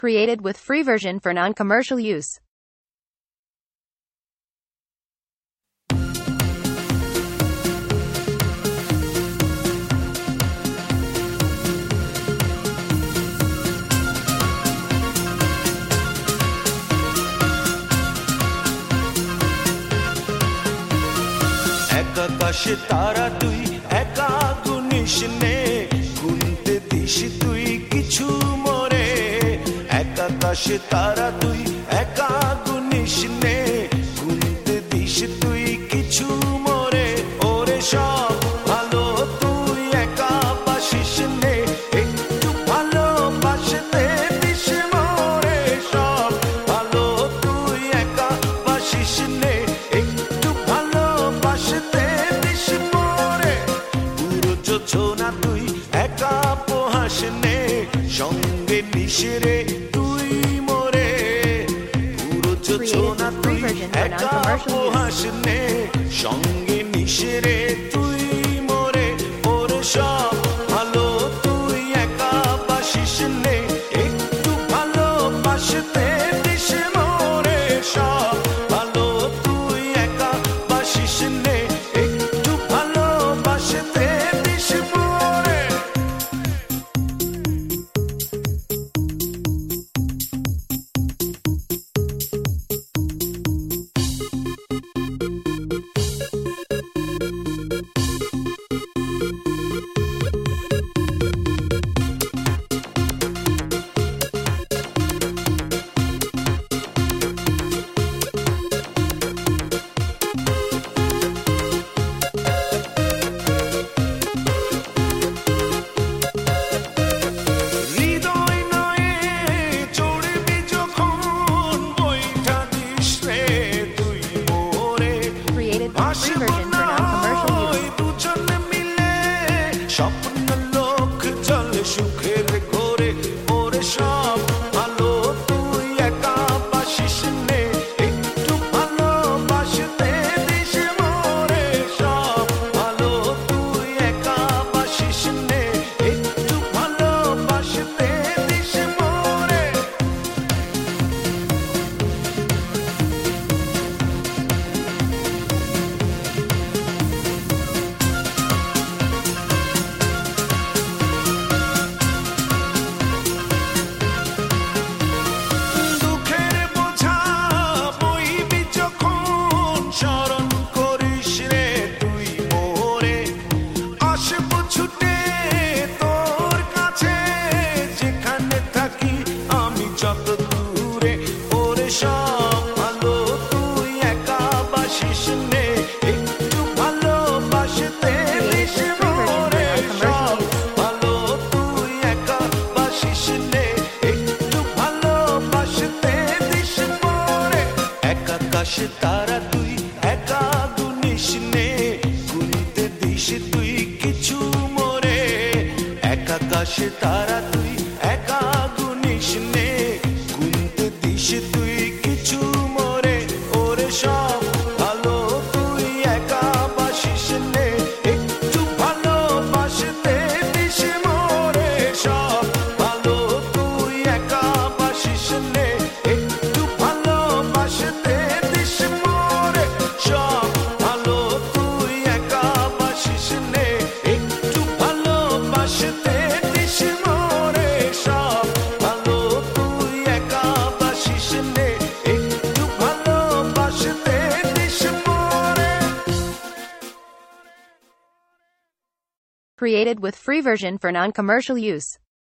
Created with free version for non-commercial use. আকাশে তারা তুই একা গুনিস নে, গুনতে দিস তুই কিছু মোরে। আকাশে তারা তুই একা গুনিস নে, গুনতে দিস তুই কিছু মোরে। ওরে সব ভালো তুই একা বাসিস নে, একটু ভালোবাসতে দিস মোরে। সব ভালো তুই একা বাসিস নে, একটু ভালোবাসতে দিস মোরে। পুরো যোজনা তুই একা পোহাস নে, সঙ্গে নিশরে তুই মোরে। পুরো যোজনা তুই একা পোহাস নে, সঙ্গে নিশরে তুই মোরে। ওর সব ভালো তুই একা বাসিস নে, একটু ভালোবাসতে দিস মোরে। সব ভালো তুই একা বাসিস নে, একটু ভালোবাসতে দিস মোরে। স্বপ্ন লোক চলে সুখের ঘরে। ওরে সব ভালো তুই একা বাসিস নে, একটু ভালোবাসতে দিস মোরে। সব ভালো তুই একা বাসিস নে, একটু ভালোবাসতে দিস মোরে। আকাশে তারা তুই একা গুনিস নে, গুনতে দিস তুই কিছু মোরে। আকাশে তারা তুই একা গুনিস নে, গুনতে দিস তুই কিছু মোরে। ওরে সব ভালো তুই একা বাসিস নে, একটু ভালোবাসতে দিস মোরে। সব ভালো তুই একা বাসিস নে, একটু ভালোবাসতে দিস মোরে। সব ভালো তুই একা বাসিস নে, একটু ভালোবাসতে দিস মোরে। সব ভালো তুই একা বাসিস নে, একটু ভালোবাসতে দিস মোরে। Created with free version for non-commercial use.